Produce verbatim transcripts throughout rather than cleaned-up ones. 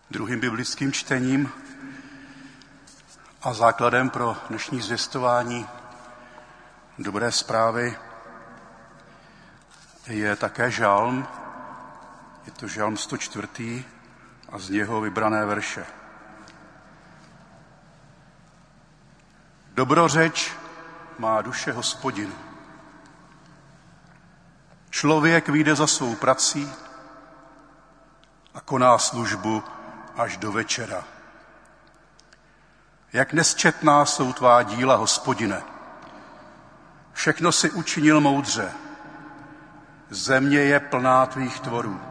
Druhým biblickým čtením a základem pro dnešní zvěstování dobré zprávy je také žalm. Je to žalm sto čtyři. a z něho vybrané verše. Dobrořeč má duše Hospodinu. Člověk vyjde za svou prací a koná službu až do večera. Jak nesčetná jsou tvá díla, Hospodine. Všechno si učinil moudře. Země je plná tvých tvorů.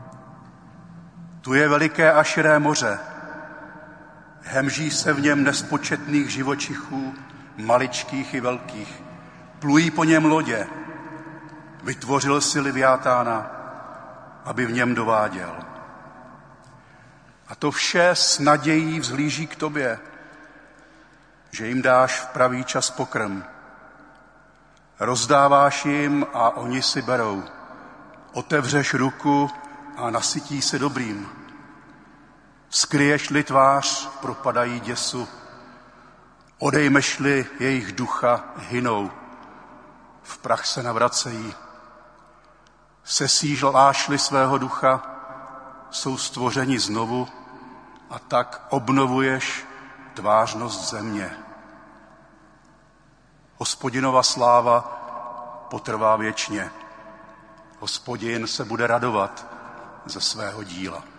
Tu je veliké a širé moře. Hemží se v něm nespočetných živočichů, maličkých i velkých. Plují po něm lodě. Vytvořil si Liviatána, aby v něm dováděl. A to vše s nadějí vzhlíží k tobě, že jim dáš v pravý čas pokrm. Rozdáváš jim a oni si berou. Otevřeš ruku a nasytí se dobrým. Skryješ-li tvář, propadají děsu. Odejmeš-li jejich ducha, hynou. V prach se navracejí. Sesíláš-li svého ducha, jsou stvořeni znovu a tak obnovuješ tvářnost země. Hospodinova sláva potrvá věčně. Hospodin se bude radovat ze svého díla.